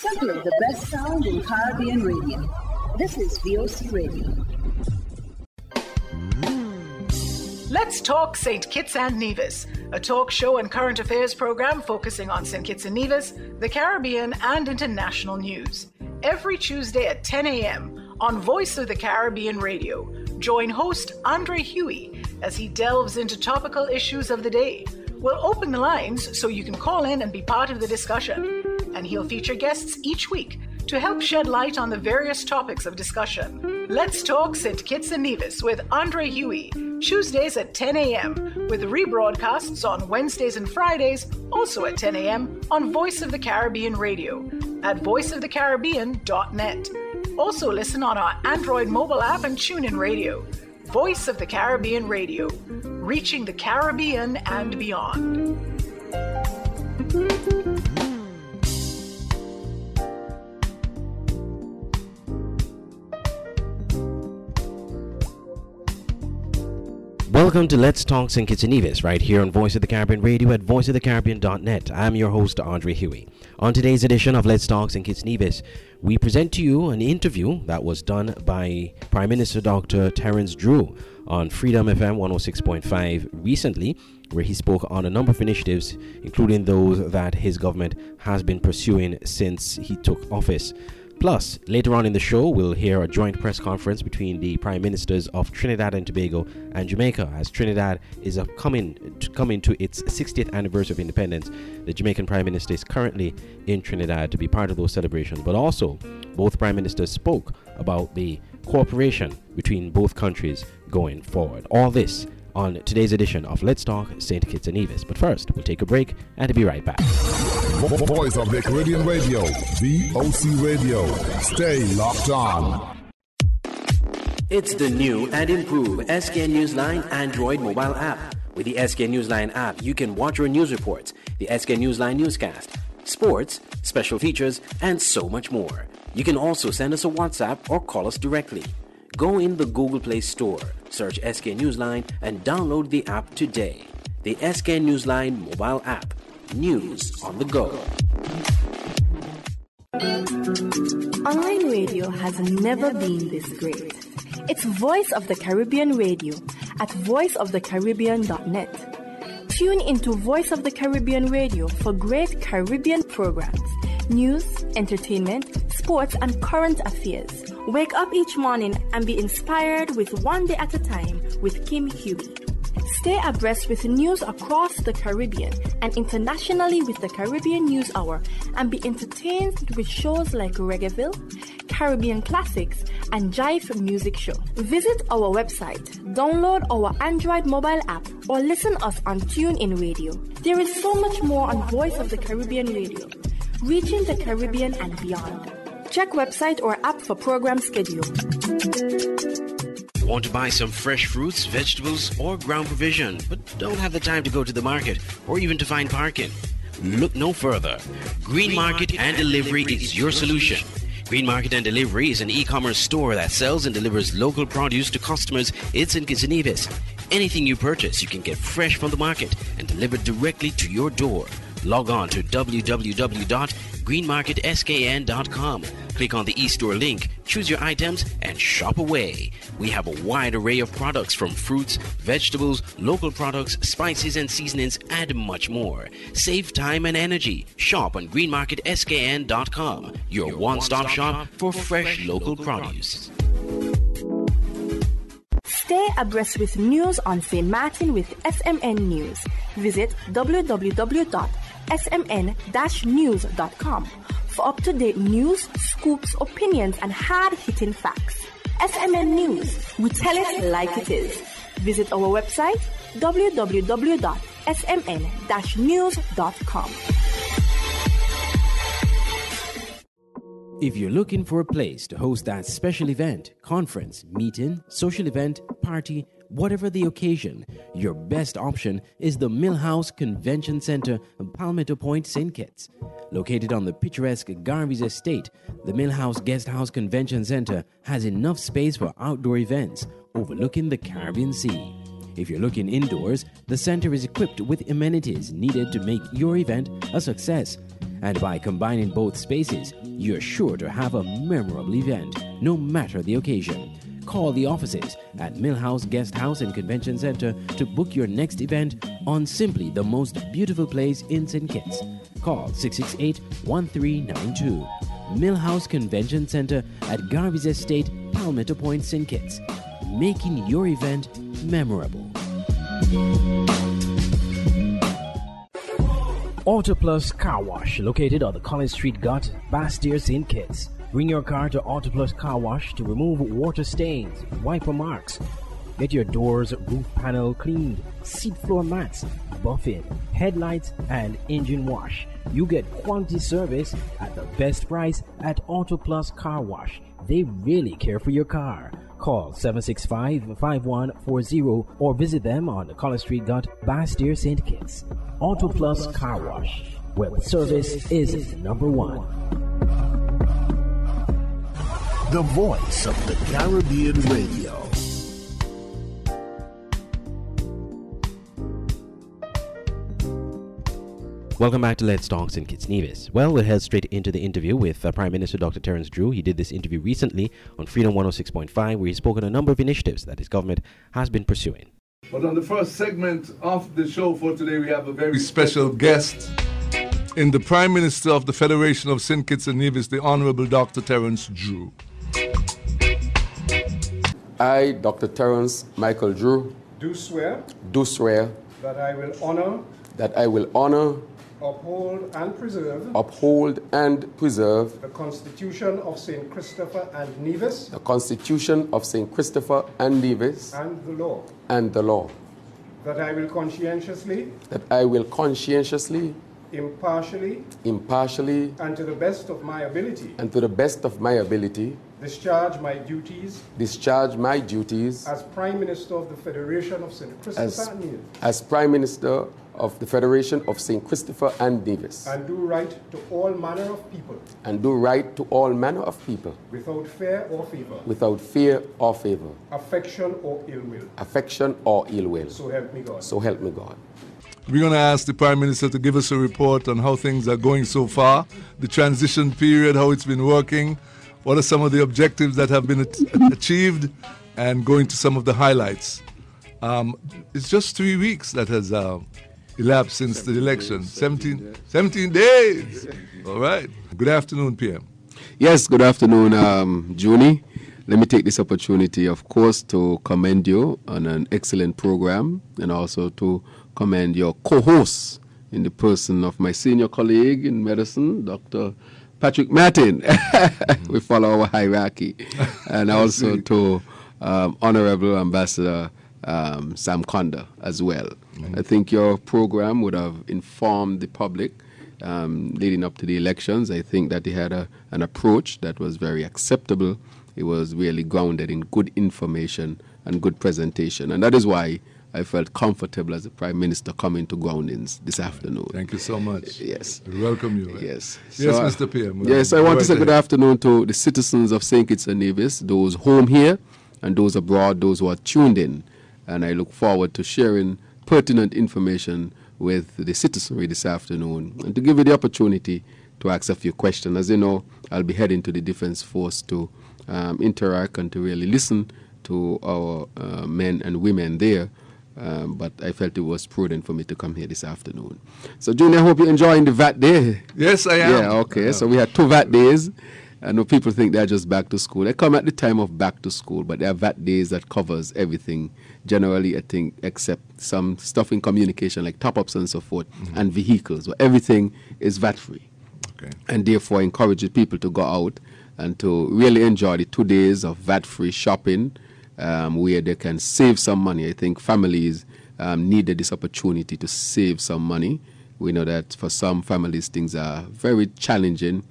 Simply the best sound in Caribbean radio. This is VOC Radio. Let's talk St. Kitts and Nevis, a talk show and current affairs program focusing on St. Kitts and Nevis, the Caribbean, and international news. Every Tuesday at 10 a.m. on Voice of the Caribbean Radio. Join host Andre Huey as he delves into topical issues of the day. We'll open the lines so you can call in and be part of the discussion. And he'll feature guests each week to help shed light on the various topics of discussion. Let's talk St. Kitts and Nevis with Andre Huey, Tuesdays at 10 a.m., with rebroadcasts on Wednesdays and Fridays, also at 10 a.m. on Voice of the Caribbean Radio at voiceofthecaribbean.net. Also listen on our Android mobile app and TuneIn Radio. Voice of the Caribbean Radio, reaching the Caribbean and beyond. Welcome to Let's Talk St. Kitts and Nevis, right here on Voice of the Caribbean Radio at voiceofthecaribbean.net. I'm your host, Andre Huey. On today's edition of Let's Talk St. Kitts and Nevis, we present to you an interview that was done by Prime Minister Dr. Terence Drew on Freedom FM 106.5 recently, where he spoke on a number of initiatives, including those that his government has been pursuing since he took office. Plus, later on in the show, we'll hear a joint press conference between the Prime Ministers of Trinidad and Tobago and Jamaica, as Trinidad is coming to its 60th anniversary of independence. The Jamaican Prime Minister is currently in Trinidad to be part of those celebrations, but also both Prime Ministers spoke about the cooperation between both countries going forward. All this on today's edition of Let's Talk St. Kitts and Nevis. But first, we'll take a break and be right back. Voice of the Caribbean Radio, VOC Radio. Stay locked on. It's the new and improved SKN Newsline Android mobile app. With the SKN Newsline app, you can watch your news reports, the SKN Newsline newscast, sports, special features, and so much more. You can also send us a WhatsApp or call us directly. Go in the Google Play Store, search SKN Newsline, and download the app today. The SKN Newsline mobile app. News on the go. Online radio has never been this great. It's Voice of the Caribbean Radio at voiceofthecaribbean.net. Tune into Voice of the Caribbean Radio for great Caribbean programs, news, entertainment, sports, and current affairs. Wake up each morning and be inspired with One Day at a Time with Kim Huey. Stay abreast with news across the Caribbean and internationally with the Caribbean News Hour, and be entertained with shows like Reggaeville, Caribbean Classics, and Jive Music Show. Visit our website, download our Android mobile app, or listen us on TuneIn Radio. There is so much more on Voice of the Caribbean Radio, reaching the Caribbean and beyond. Check website or app for program schedule. Want to buy some fresh fruits, vegetables, or ground provision, but don't have the time to go to the market or even to find parking? Look no further. Green Market and Delivery is your solution. Green Market and Delivery is an e-commerce store that sells and delivers local produce to customers in St. Kitts and Nevis. Anything you purchase, you can get fresh from the market and delivered directly to your door. Log on to www.greenmarketskn.com. Click on the e-store link, choose your items, and shop away. We have a wide array of products from fruits, vegetables, local products, spices and seasonings, and much more. Save time and energy. Shop on greenmarketskn.com, your one-stop shop for fresh local produce. Stay abreast with news on St. Martin with SMN News. Visit www.smn-news.com for up-to-date news, scoops, opinions, and hard-hitting facts. SMN News, we tell it like it is. Visit our website, www.smn-news.com. If you're looking for a place to host that special event, conference, meeting, social event, party, whatever the occasion, your best option is the Millhouse Convention Center in Palmetto Point, St. Kitts. Located on the picturesque Garvey's Estate, the Millhouse Guesthouse Convention Center has enough space for outdoor events overlooking the Caribbean Sea. If you're looking indoors, the center is equipped with amenities needed to make your event a success. and by combining both spaces, you're sure to have a memorable event, no matter the occasion. Call the offices at Millhouse Guest House and Convention Center to book your next event on simply the most beautiful place in St. Kitts. Call 668-1392. Millhouse Convention Center at Garvey's Estate, Palmetto Point, St. Kitts, making your event memorable. Auto Plus Car Wash, located on the College Street Gut, Bastyr, St. Kitts. Bring your car to Auto Plus Car Wash to remove water stains, wiper marks. Get your doors, roof panel cleaned, seat floor mats, buffing, headlights, and engine wash. You get quality service at the best price at Auto Plus Car Wash. They really care for your car. Call 765-5140 or visit them on the College Street Gut, Bastyr, St. Kitts. Auto Plus Car Wash, where service is number one. The voice of the Caribbean Radio. Welcome back to Let's Talk St. Kitts Nevis. Well, we'll head straight into the interview with Prime Minister Dr. Terence Drew. He did this interview recently on Freedom 106.5, where he spoke on a number of initiatives that his government has been pursuing. But on the first segment of the show for today, we have a very special guest in the Prime Minister of the Federation of St. Kitts and Nevis, the Honorable Dr. Terence Drew. I, Dr. Terence Michael Drew, do swear that I will honor, uphold and preserve the Constitution of St. Christopher and Nevis, and the law, that I will conscientiously, impartially, and to the best of my ability, discharge my duties as Prime Minister of the Federation of St. Christopher and Nevis, as Prime Minister of the Federation of St. Christopher and Nevis, and do right to all manner of people, without fear or favor, affection or ill will. So help me God. We're going to ask the Prime Minister to give us a report on how things are going so far, the transition period, how it's been working, what are some of the objectives that have been achieved, and go into some of the highlights. It's just 3 weeks that has elapsed since the election. 17 days. All right. Good afternoon, PM. Yes, good afternoon, Junie. Let me take this opportunity, of course, to commend you on an excellent program, and also to commend your co-host in the person of my senior colleague in medicine, Dr. Patrick Martin. We follow our hierarchy. And also to Honorable Ambassador Sam Conda as well. I think your program would have informed the public leading up to the elections. I think that they had an approach that was very acceptable. It was really grounded in good information and good presentation. And that is why I felt comfortable as the Prime Minister coming to Groundings this afternoon. Thank you so much. Yes. We welcome you. Yes. Yes, Mr. PM. Yes, I want to say good afternoon to the citizens of St. Kitts and Nevis, those home here and those abroad, those who are tuned in. And I look forward to sharing pertinent information with the citizenry this afternoon and to give you the opportunity to ask a few questions. As you know, I'll be heading to the Defense Force to interact and to really listen to our men and women there. But I felt it was prudent for me to come here this afternoon. So, Junior, I hope you're enjoying the VAT Day. Yes, I am. Yeah, okay. So we had 2 VAT Days. I know people think they're just back to school. They come at the time of back to school, but there are VAT Days that covers everything. Generally, I think, except some stuff in communication like top-ups and so forth, and vehicles. So everything is VAT-free. Okay. And therefore encourages people to go out and to really enjoy the 2 days of VAT-free shopping, where they can save some money. I think families needed this opportunity to save some money. We know that for some families things are very challenging,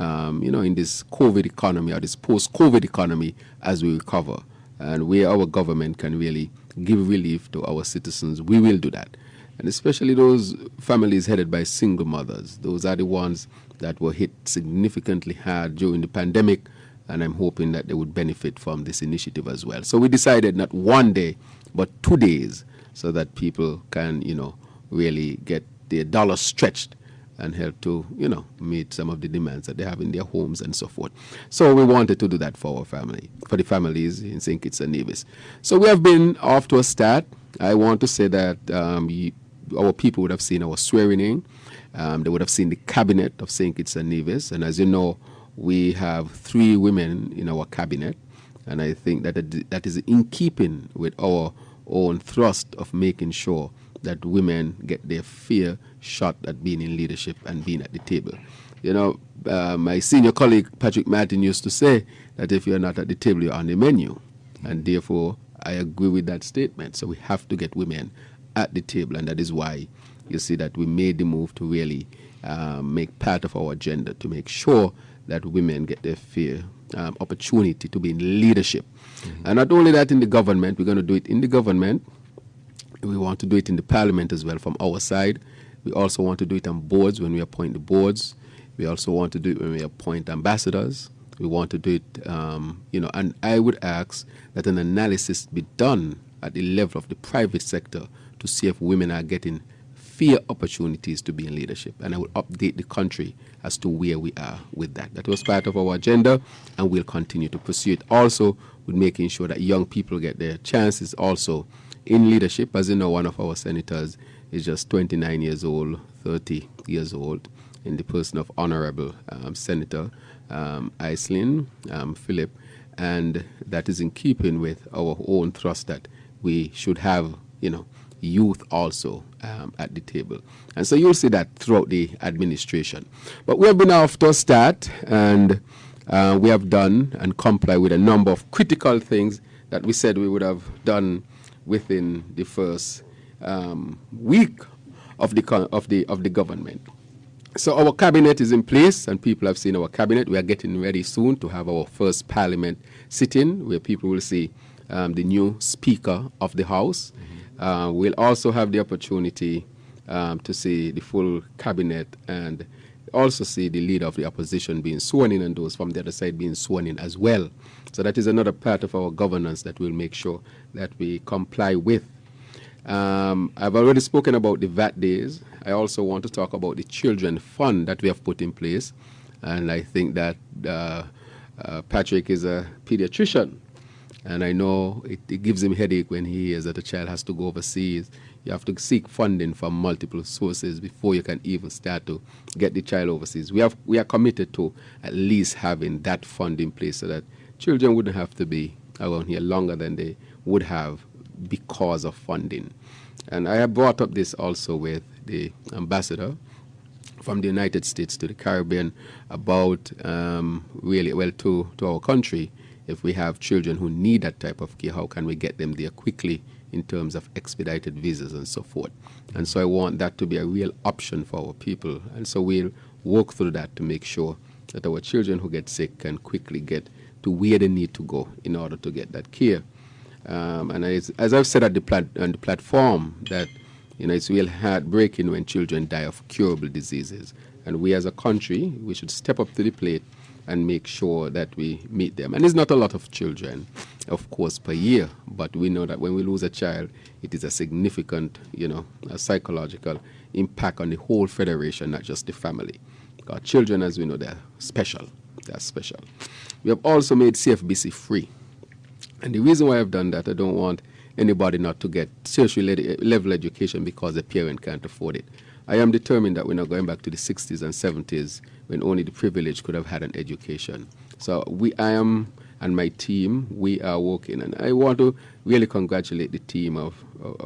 in this COVID economy or this post-COVID economy as we recover. And where our government can really give relief to our citizens, we will do that. And especially those families headed by single mothers. Those are the ones that were hit significantly hard during the pandemic, and I'm hoping that they would benefit from this initiative as well. So we decided not 1 day, but 2 days, so that people can, really get their dollar stretched and help to, meet some of the demands that they have in their homes and so forth. So we wanted to do that for our family, for the families in St. Kitts and Nevis. So we have been off to a start. I want to say that our people would have seen our swearing in. They would have seen the cabinet of St. Kitts and Nevis. And as you know, we have 3 women in our cabinet. And I think that is in keeping with our own thrust of making sure that women get their fair shot at being in leadership and being at the table. My senior colleague, Patrick Martin, used to say that if you're not at the table, you're on the menu. And therefore, I agree with that statement. So we have to get women at the table. And that is why you see that we made the move to really make part of our agenda to make sure that women get their fair opportunity to be in leadership. Mm-hmm. And not only that in the government, we're going to do it in the government. We want to do it in the parliament as well from our side. We also want to do it on boards when we appoint the boards. We also want to do it when we appoint ambassadors. We want to do it, and I would ask that an analysis be done at the level of the private sector to see if women are getting fair opportunities to be in leadership. And I will update the country as to where we are with that. That was part of our agenda, and we'll continue to pursue it. Also, with making sure that young people get their chances also in leadership. As you know, one of our senators is just 29 years old, 30 years old, in the person of Honorable Senator Aislinn Phillip, and that is in keeping with our own thrust that we should have, youth also at the table. And so you'll see that throughout the administration. But we have been off to a start, and we have done and complied with a number of critical things that we said we would have done within the first week of the government. So our cabinet is in place, and people have seen our cabinet. We are getting ready soon to have our first parliament sitting, where people will see the new Speaker of the House. We'll also have the opportunity to see the full cabinet and also see the leader of the opposition being sworn in and those from the other side being sworn in as well. So that is another part of our governance that we'll make sure that we comply with. I've already spoken about the VAT days. I also want to talk about the children fund that we have put in place. And I think that Patrick is a pediatrician. And I know it gives him headache when he hears that a child has to go overseas. You have to seek funding from multiple sources before you can even start to get the child overseas. We are committed to at least having that fund in place so that children wouldn't have to be around here longer than they would have because of funding. And I have brought up this also with the ambassador from the United States to the Caribbean about to our country. If we have children who need that type of care, how can we get them there quickly in terms of expedited visas and so forth? And so I want that to be a real option for our people. And so we'll work through that to make sure that our children who get sick can quickly get to where they need to go in order to get that care. And as I've said on the platform, that it's real heartbreaking when children die of curable diseases. And we as a country, we should step up to the plate and make sure that we meet them. And it's not a lot of children, of course, per year, but we know that when we lose a child, it is a significant, a psychological impact on the whole federation, not just the family. Our children, as we know, they're special. They're special. We have also made CFBC free. And the reason why I've done that, I don't want anybody not to get tertiary level education because the parent can't afford it. I am determined that we're not going back to the 60s and 70s when only the privileged could have had an education. So I am and my team, we are working. And I want to really congratulate the team of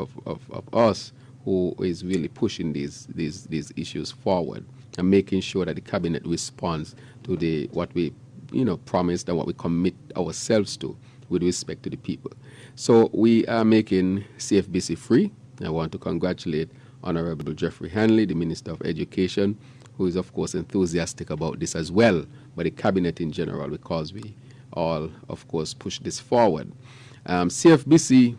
us who is really pushing these issues forward and making sure that the cabinet responds to what we promised and what we commit ourselves to with respect to the people. So we are making CFBC free. I want to congratulate Honorable Jeffrey Hanley, the Minister of Education, who is, of course, enthusiastic about this as well, but the cabinet in general, because we all, of course, push this forward. CFBC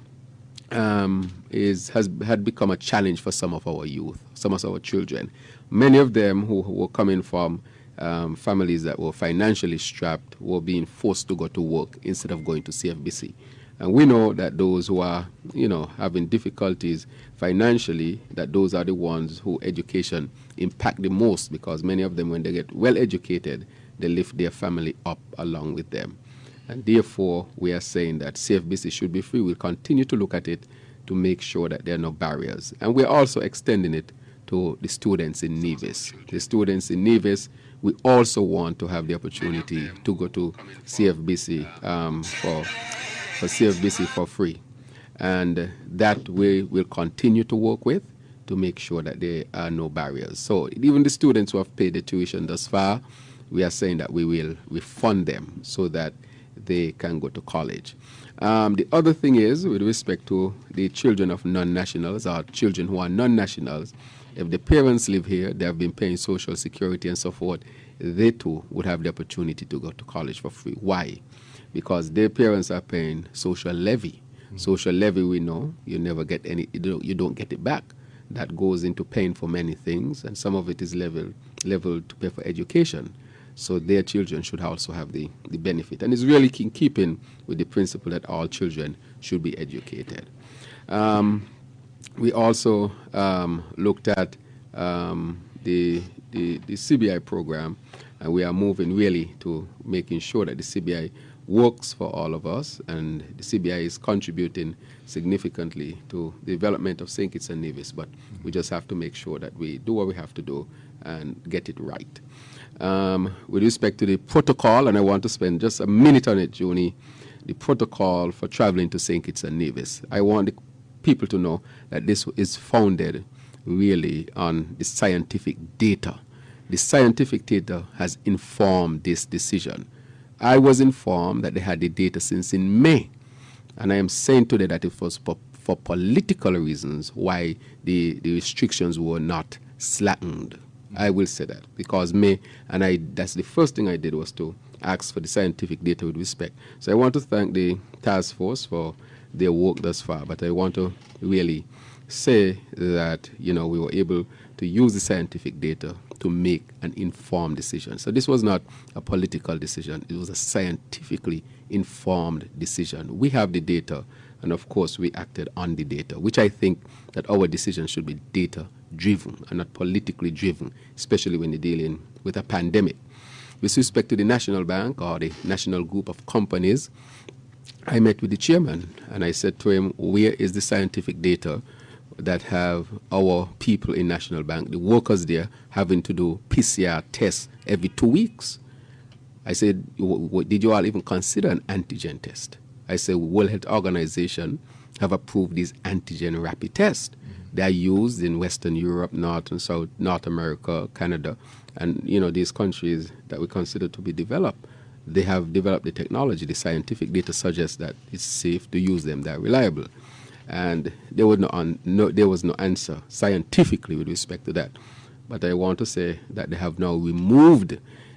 had become a challenge for some of our youth, some of our children. Many of them who were coming from families that were financially strapped were being forced to go to work instead of going to CFBC. And we know that those who are, having difficulties financially, that those are the ones who education impact the most, because many of them, when they get well educated, they lift their family up along with them. And therefore, we are saying that CFBC should be free. We'll continue to look at it to make sure that there are no barriers. And we're also extending it to the students in Nevis. The students in Nevis, we also want to have the opportunity to go to CFBC for CFBC for free. And that we will continue to work with to make sure that there are no barriers. So even the students who have paid the tuition thus far, we are saying that we will refund them so that they can go to college. The other thing is, with respect to the children of non-nationals or children who are non-nationals, if the parents live here, they have been paying Social Security and so forth, they too would have the opportunity to go to college for free. Why? Because their parents are paying social levy. Social levy, we know, you never get any, you don't get it back. That goes into paying for many things, and some of it is leveled to pay for education. So their children should also have the benefit. And it's really in keeping with the principle that all children should be educated. We also looked at the CBI program, and we are moving really to making sure that the CBI works for all of us, and the CBI is contributing significantly to the development of St. Kitts and Nevis, but we just have to make sure that we do what we have to do and get it right. With respect to the protocol, and I want to spend just a minute on it, Junie, the protocol for traveling to St. Kitts and Nevis. I want the people to know that this is founded really on the scientific data. The scientific data has informed this decision. I was informed that they had the data since in May, and I am saying today that it was for political reasons why the restrictions were not slackened. I will say that because that's the first thing I did was to ask for the scientific data with respect. So I want to thank the task force for their work thus far, but I want to really say that, we were able to use the scientific data to make an informed decision. So this was not a political decision. It was a scientifically informed decision. We have the data, and of course we acted on the data, which I think that our decision should be data-driven and not politically driven, especially when you're dealing with a pandemic. With respect to the National Bank or the National Group of Companies, I met with the chairman and I said to him, where is the scientific data that have our people in National Bank, the workers there, having to do PCR tests every 2 weeks? I said, did you all even consider an antigen test? I said, World Health Organization have approved these antigen rapid tests. They are used in Western Europe, North and South, North America, Canada, and these countries that we consider to be developed. They have developed the technology. The scientific data suggests that it's safe to use them. They're reliable. And there was no answer scientifically with respect to that. But I want to say that they have now removed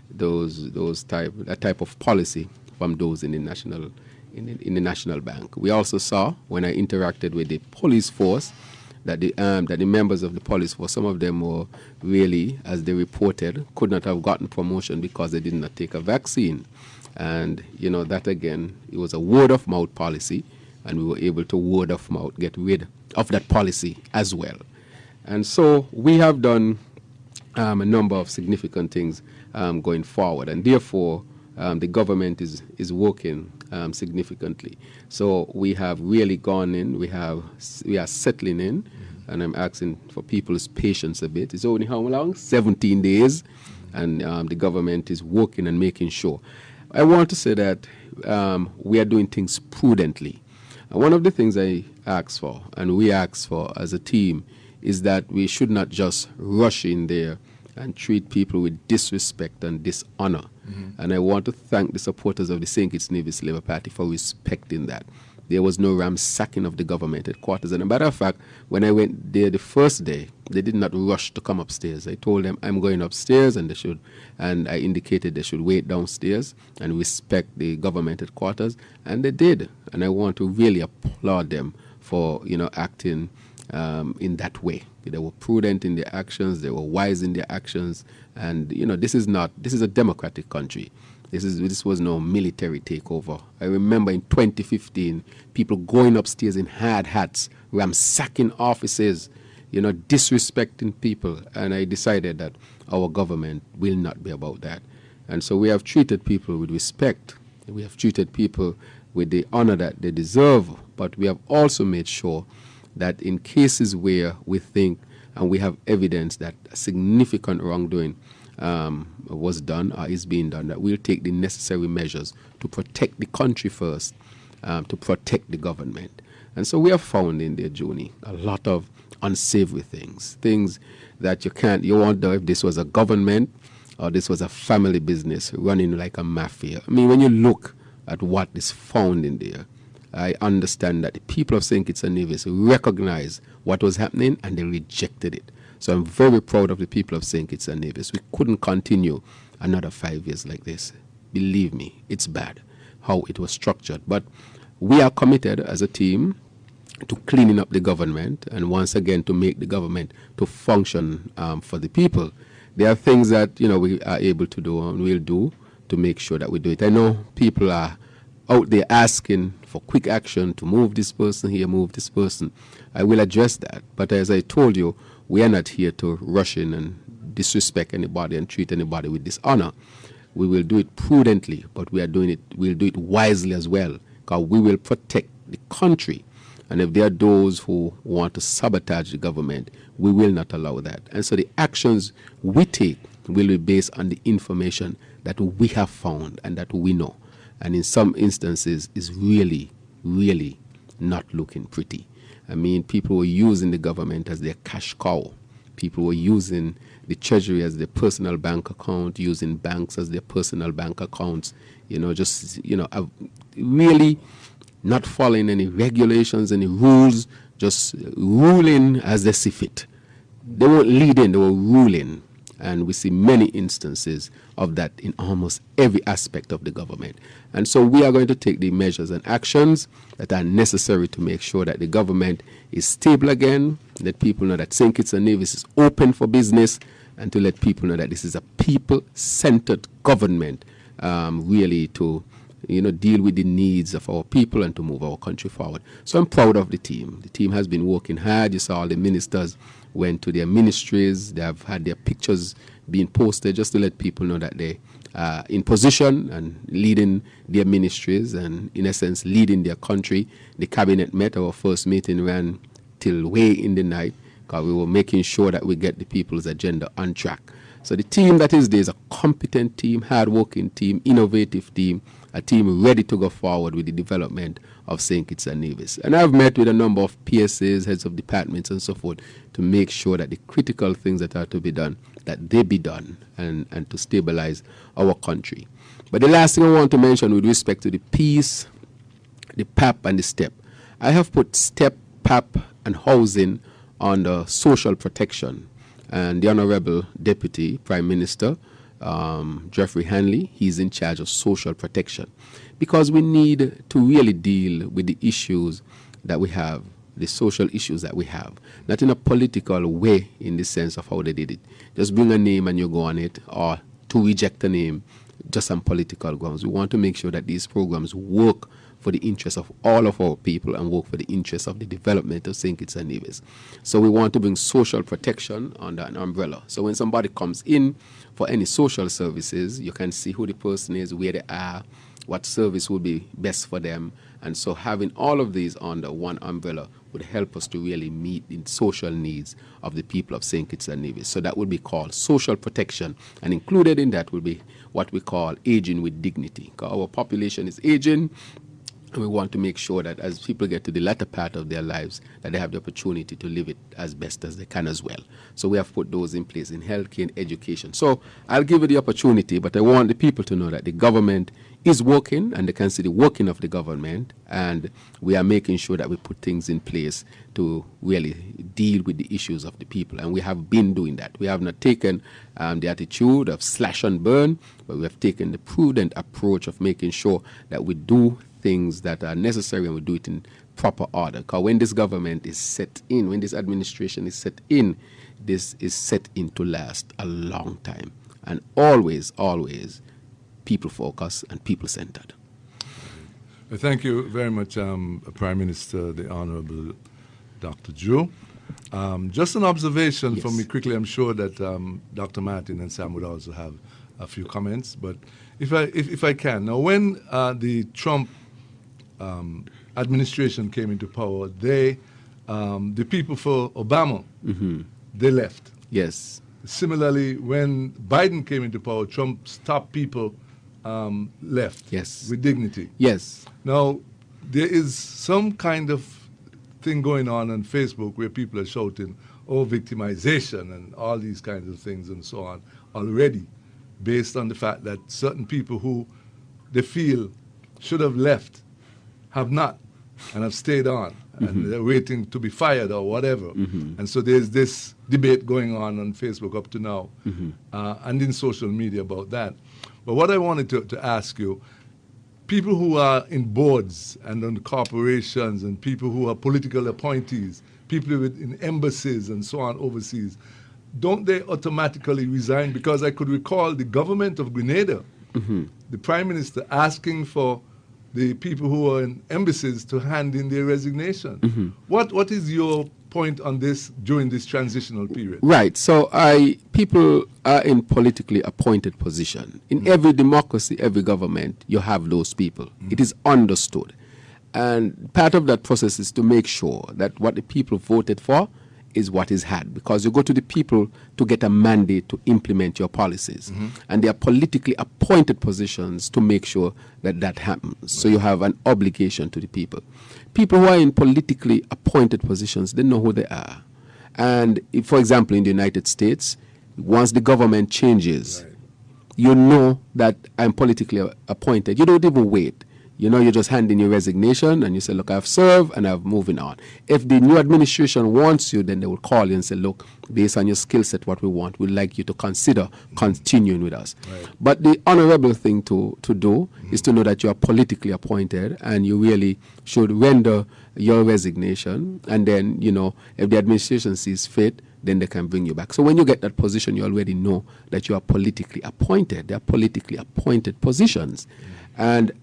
that type of policy from those in the National Bank. We also saw, when I interacted with the police force, that the members of the police force, some of them were really, as they reported, could not have gotten promotion because they did not take a vaccine. And that again, it was a word-of-mouth policy, and we were able to word of mouth get rid of that policy as well. And so we have done a number of significant things going forward, and therefore the government is working significantly. So we have really gone in, we are settling in, and I'm asking for people's patience a bit. It's only how long? 17 days, and the government is working and making sure. I want to say that we are doing things prudently. One of the things I ask for, and we ask for as a team, is that we should not just rush in there and treat people with disrespect and dishonor. And I want to thank the supporters of the St. Kitts Nevis Labour Party for respecting that. There was no ransacking of the government headquarters. And a matter of fact, when I went there the first day, they did not rush to come upstairs. I told them I'm going upstairs, and I indicated they should wait downstairs and respect the government headquarters, and they did. And I want to really applaud them for acting in that way. They were prudent in their actions, they were wise in their actions, and this is a democratic country. This was no military takeover. I remember in 2015, people going upstairs in hard hats, ransacking offices, disrespecting people. And I decided that our government will not be about that. And so we have treated people with respect. We have treated people with the honor that they deserve. But we have also made sure that in cases where we think and we have evidence that significant wrongdoing was done or is being done, that we'll take the necessary measures to protect the country first, to protect the government. And so we have found in there, Junie, a lot of unsavory things that you wonder if this was a government or this was a family business running like a mafia. I mean, when you look at what is found in there, I understand that the people of St. Kitts and Nevis recognized what was happening and they rejected it. So I'm very proud of the people of St. Kitts and Nevis. We couldn't continue another 5 years like this. Believe me, it's bad how it was structured. But we are committed as a team to cleaning up the government and once again to make the government to function for the people. There are things that we are able to do and will do to make sure that we do it. I know people are out there asking for quick action to move this person here, move this person. I will address that. But as I told you, we are not here to rush in and disrespect anybody and treat anybody with dishonor. We will do it prudently, but we'll do it wisely as well, because we will protect the country. And if there are those who want to sabotage the government, we will not allow that. And so the actions we take will be based on the information that we have found and that we know. And in some instances is really, really not looking pretty. I mean, people were using the government as their cash cow. People were using the treasury as their personal bank account, using banks as their personal bank accounts, really not following any regulations, any rules, just ruling as they see fit. They weren't leading, they were ruling. And we see many instances of that in almost every aspect of the government. And so we are going to take the measures and actions that are necessary to make sure that the government is stable again, that people know that St. Kitts and Nevis is open for business, and to let people know that this is a people-centered government, really to deal with the needs of our people and to move our country forward. So I'm proud of the team. The team has been working hard. You saw all the ministers went to their ministries. They have had their pictures being posted just to let people know that they are in position and leading their ministries and, in essence, leading their country. The cabinet met. Our first meeting ran till way in the night because we were making sure that we get the people's agenda on track. So the team that is there is a competent team, hard-working team, innovative team, a team ready to go forward with the development of St. Kitts and Nevis. And I've met with a number of PSAs, heads of departments and so forth, to make sure that the critical things that are to be done, that they be done and to stabilize our country. But the last thing I want to mention with respect to the peace, the PAP and the STEP. I have put STEP, PAP and housing under social protection. And the Honorable Deputy Prime Minister, Jeffrey Hanley, he's in charge of social protection. Because we need to really deal with the issues that we have, the social issues that we have. Not in a political way in the sense of how they did it. Just bring a name and you go on it, or to reject a name just on political grounds. We want to make sure that these programs work for the interests of all of our people and work for the interests of the development of St. Kitts and Nevis. So we want to bring social protection under an umbrella. So when somebody comes in for any social services, you can see who the person is, where they are, what service will be best for them. And so having all of these under one umbrella would help us to really meet the social needs of the people of St. Kitts and Nevis. So that would be called social protection. And included in that will be what we call aging with dignity. Because our population is aging, and we want to make sure that as people get to the latter part of their lives, that they have the opportunity to live it as best as they can as well. So we have put those in place in healthcare and education. So I'll give you the opportunity, but I want the people to know that the government is working and they can see the working of the government, and we are making sure that we put things in place to really deal with the issues of the people. And we have been doing that. We have not taken the attitude of slash and burn, but we have taken the prudent approach of making sure that we do things that are necessary and we do it in proper order. Because when this government is set in, when this administration is set in, this is set in to last a long time. And always, always, people-focused and people-centered. Thank you very much, Prime Minister, the Honorable Dr. Joe. Just an observation from me quickly. I'm sure that Dr. Martin and Sam would also have a few comments, but if I can. Now, when the Trump administration came into power, the people for Obama, they left. Yes. Similarly, when Biden came into power, Trump's top people left. Yes. With dignity. Yes. Now, there is some kind of thing going on Facebook where people are shouting, oh, victimization and all these kinds of things and so on already, based on the fact that certain people who they feel should have left have not and have stayed on. And they're waiting to be fired or whatever. And so there's this debate going on Facebook up to now and in social media about that. But what I wanted to ask you, people who are in boards and on corporations and people who are political appointees, people in embassies and so on overseas, don't they automatically resign? Because I could recall the government of Grenada, the Prime Minister asking for the people who are in embassies to hand in their resignation. What is your point on this during this transitional period? Right. So people are in politically appointed position. In every democracy, every government, you have those people. It is understood. And part of that process is to make sure that what the people voted for is what is had, because you go to the people to get a mandate to implement your policies. And they are politically appointed positions to make sure that that happens. Right. So you have an obligation to the people. People who are in politically appointed positions, they know who they are. And if, for example, in the United States, once the government changes, you know that I'm politically appointed. You don't even wait. You know, you just hand in your resignation and you say, look, I've served and I'm moving on. If the new administration wants you, then they will call you and say, look, based on your skill set, what we want, we'd like you to consider continuing with us. Right. But the honorable thing to do is to know that you are politically appointed and you really should render your resignation. And then, you know, if the administration sees fit, then they can bring you back. So when you get that position, you already know that you are politically appointed. They are politically appointed positions. And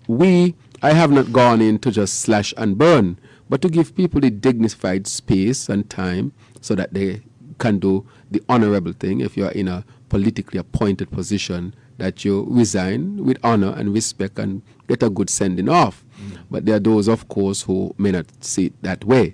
I have not gone in to just slash and burn, but to give people the dignified space and time so that they can do the honorable thing. If you are in a politically appointed position, that you resign with honor and respect and get a good sending off. But there are those, of course, who may not see it that way.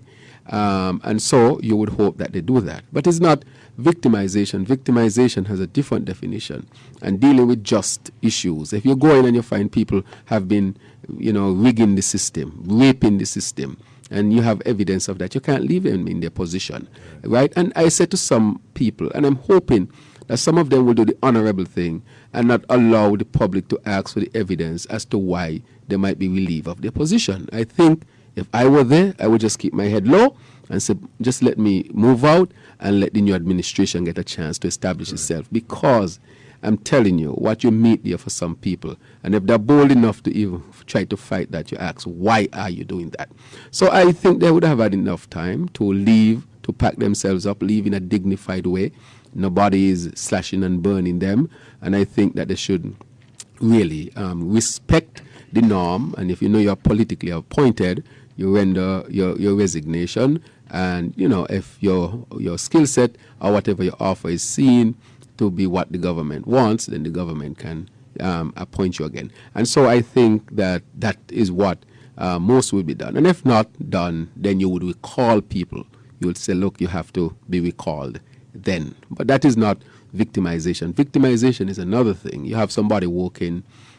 And so you would hope that they do that. But it's not victimization. Victimization has a different definition. And dealing with just issues. If you go in and you find people have been, you know, rigging the system, raping the system, and you have evidence of that, you can't leave them in their position, right? And I said to some people, and I'm hoping that some of them will do the honorable thing and not allow the public to ask for the evidence as to why they might be relieved of their position. I think if I were there, I would just keep my head low and say, just let me move out and let the new administration get a chance to establish itself. Because I'm telling you, what you meet there for some people, and if they're bold enough to even try to fight that, you ask, why are you doing that? So I think they would have had enough time to leave, to pack themselves up, leave in a dignified way. Nobody is slashing and burning them. And I think that they should really respect the norm. And if you know you're politically appointed, you render your resignation. And, you know, if your skill set or whatever your offer is seen to be what the government wants, then the government can appoint you again. And so I think that is what most will be done. And if not done, then you would recall people. You would say, look, you have to be recalled then. But that is not victimization. Victimization is another thing. You have somebody working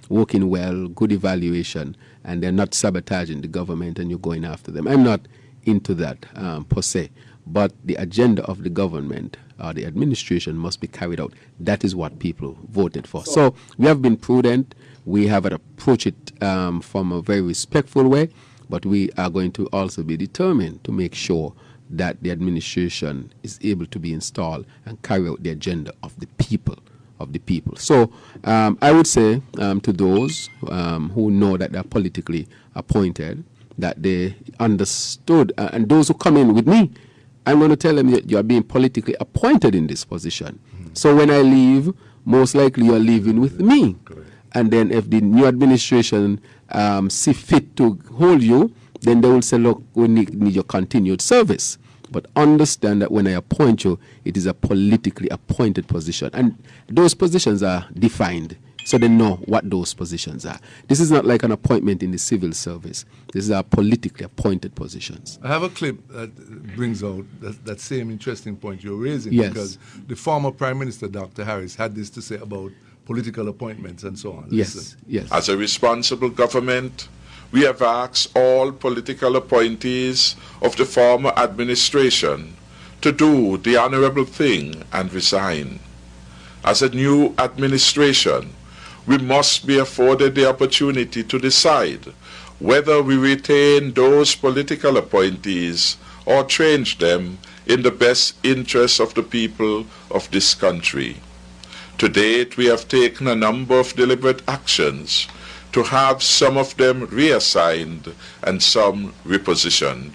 well, good evaluation, and they're not sabotaging the government and you're going after them. I'm not into that per se. But the agenda of the government, the administration must be carried out. That is what people voted for. So we have been prudent. We have approached it from a very respectful way, but we are going to also be determined to make sure that the administration is able to be installed and carry out the agenda of the people. So I would say to those who know that they're politically appointed, that they understood, and those who come in with me, I'm going to tell them that you are being politically appointed in this position. So when I leave, most likely you are leaving with me. And then if the new administration see fit to hold you, then they will say, look, we need your continued service. But understand that when I appoint you, it is a politically appointed position. And those positions are defined, so they know what those positions are. This is not like an appointment in the civil service. These are politically appointed positions. I have a clip that brings out that same interesting point you're raising. Yes. Because the former Prime Minister, Dr. Harris, had this to say about political appointments and so on. Yes, yes. As a responsible government, we have asked all political appointees of the former administration to do the honorable thing and resign. As a new administration, we must be afforded the opportunity to decide whether we retain those political appointees or change them in the best interests of the people of this country. To date, we have taken a number of deliberate actions to have some of them reassigned and some repositioned.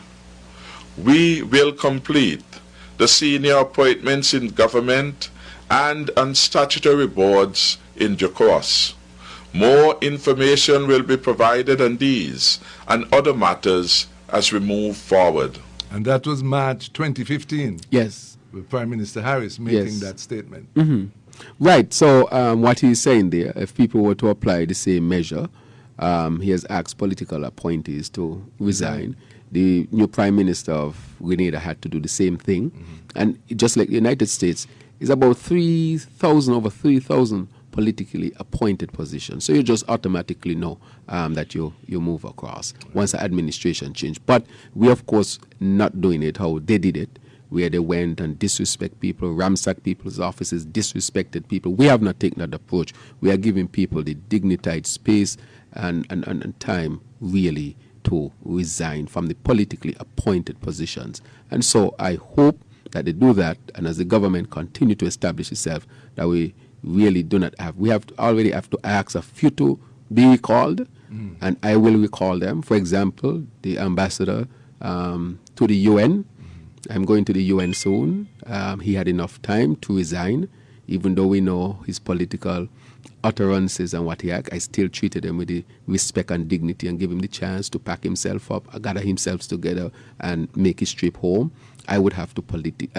We will complete the senior appointments in government and on statutory boards in due course. More information will be provided on these and other matters as we move forward. And that was March 2015. Yes. With Prime Minister Harris making that statement. Mm-hmm. Right. So what he's saying there, if people were to apply the same measure, he has asked political appointees to resign. The new Prime Minister of Grenada had to do the same thing. Mm-hmm. And just like the United States, it's about 3,000, over 3,000 politically appointed positions. So you just automatically know that you move across once the administration changed. But we, of course, not doing it how they did it, where they went and disrespect people, ransacked people's offices, disrespected people. We have not taken that approach. We are giving people the dignified space and time really to resign from the politically appointed positions. And so I hope that they do that, and as the government continue to establish itself, that we really do not have. We already have to ask a few to be recalled, and I will recall them. For example, the ambassador to the UN. I'm going to the UN soon. He had enough time to resign, even though we know his political utterances and what he had. I still treated him with the respect and dignity and give him the chance to pack himself up, gather himself together, and make his trip home. I would have to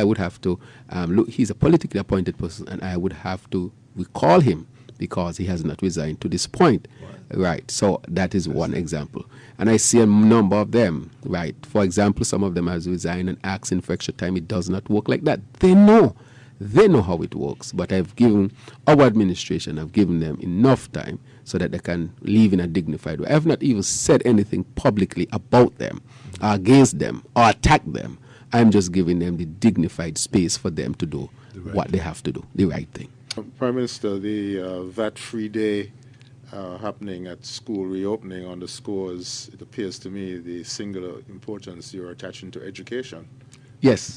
look. He's a politically appointed person, and I would have to recall him because he has not resigned to this point. Right. So that is one example. And I see a number of them, right? For example, some of them has resigned and asking for extra time. It does not work like that. They know how it works. But I've given our administration, I've given them enough time so that they can live in a dignified way. I have not even said anything publicly about them, or against them, or attack them. I'm just giving them the dignified space for them to do what they have to do, the right thing. Prime Minister, the VAT-free day happening at school reopening underscores, it appears to me, the singular importance you're attaching to education. Yes.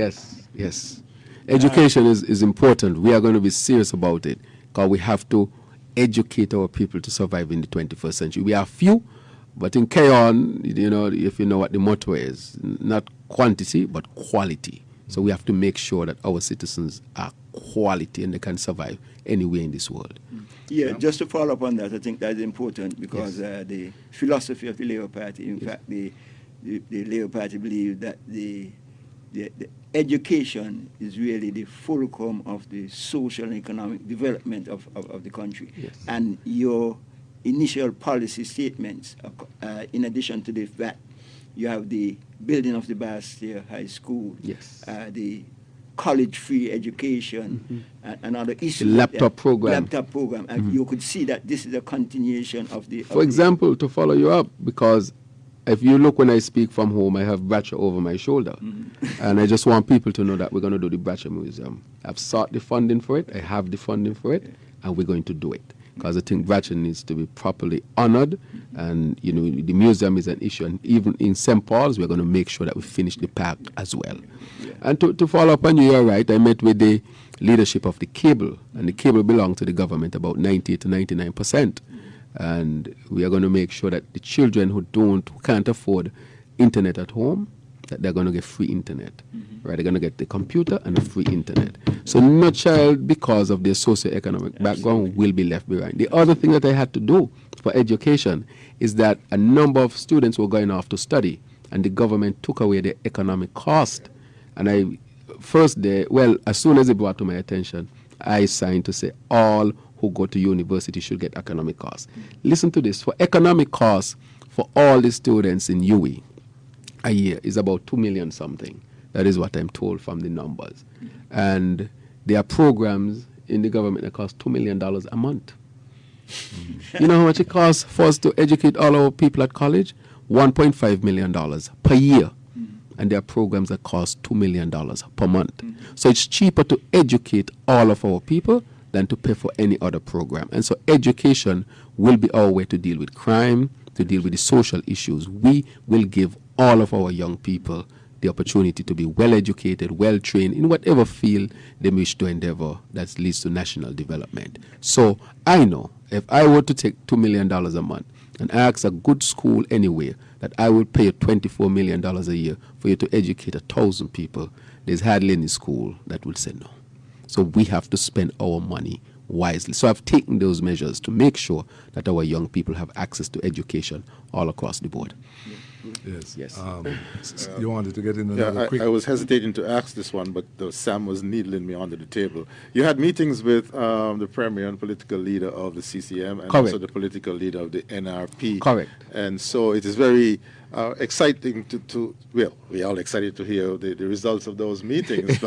Education is important. We are going to be serious about it because we have to educate our people to survive in the 21st century. We are few, but in K-On, if you know what the motto is, not quantity, but quality. So we have to make sure that our citizens are quality and they can survive anywhere in this world. Yeah, just to follow up on that, I think that's important because the philosophy of the Labour Party, in fact, the Labour Party believes that the education is really the fulcrum of the social and economic development of the country. Yes. And your initial policy statements, in addition to the fact you have the building of the Bastille High School, the college-free education, and other issues. Laptop program. And you could see that this is a continuation of the... For example, to follow you up, because if you look when I speak from home, I have Bradshaw over my shoulder. And I just want people to know that we're going to do the Bradshaw Museum. I've sought the funding for it, I have the funding for it, and we're going to do it. Because I think Bradshaw needs to be properly honored, and the museum is an issue, and even in St. Paul's, we're going to make sure that we finish the park as well. And to follow up on you, you're right, I met with the leadership of the cable, and the cable belongs to the government, about 98 to 99%. And we are going to make sure that the children who can't afford internet at home that they're going to get free internet, right? They're going to get the computer and the free internet. So no child, because of their socioeconomic background, will be left behind. The other thing that I had to do for education is that a number of students were going off to study, and the government took away the economic cost. And as soon as it brought to my attention, I signed to say all who go to university should get economic costs. Listen to this. For economic costs, for all the students in UWI, a year is about 2 million something. That is what I'm told from the numbers. And there are programs in the government that cost $2 million a month. You know how much it costs for us to educate all our people at college? $1.5 million per year. And there are programs that cost $2 million per month. So it's cheaper to educate all of our people than to pay for any other program. And so education will be our way to deal with crime, to deal with the social issues. We will give all of our young people the opportunity to be well educated, well trained in whatever field they wish to endeavor that leads to national development. So I know if I were to take $2 million a month and ask a good school anywhere that I will pay you $24 million a year for you to educate 1,000 people, there's hardly any school that will say no. So we have to spend our money wisely. So I've taken those measures to make sure that our young people have access to education all across the board. Yes. You wanted to get in another quick... I was hesitating to ask this one, but Sam was needling me under the table. You had meetings with the premier and political leader of the CCM and also the political leader of the NRP. Correct. And so it is very exciting to we're all excited to hear the results of those meetings.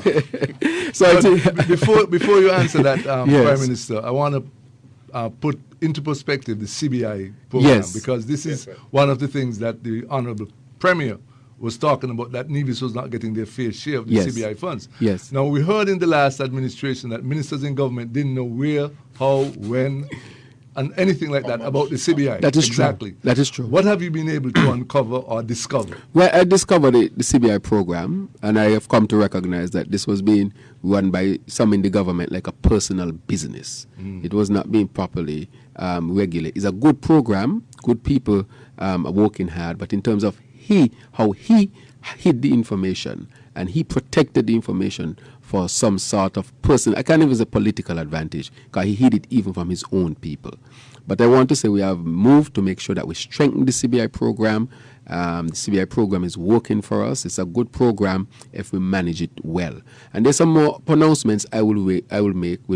Before you answer that, Prime Minister, I want to put into perspective the CBI program, because this is one of the things that the Honorable Premier was talking about, that Nevis was not getting their fair share of the CBI funds. Yes. Now, we heard in the last administration that ministers in government didn't know where, how, when, and anything like that about the CBI. That is exactly. True. That is true. What have you been able to uncover or discover? Well, I discovered the CBI program, and I have come to recognize that this was being run by some in the government like a personal business. It was not being properly regulated. It's a good program, good people are working hard, but in terms of how he hid the information and he protected the information for some sort of person, I can't even say political advantage, because he hid it even from his own people. But I want to say we have moved to make sure that we strengthen the CBI program. The CBI program is working for us. It's a good program if we manage it well. And there's some more pronouncements I will make with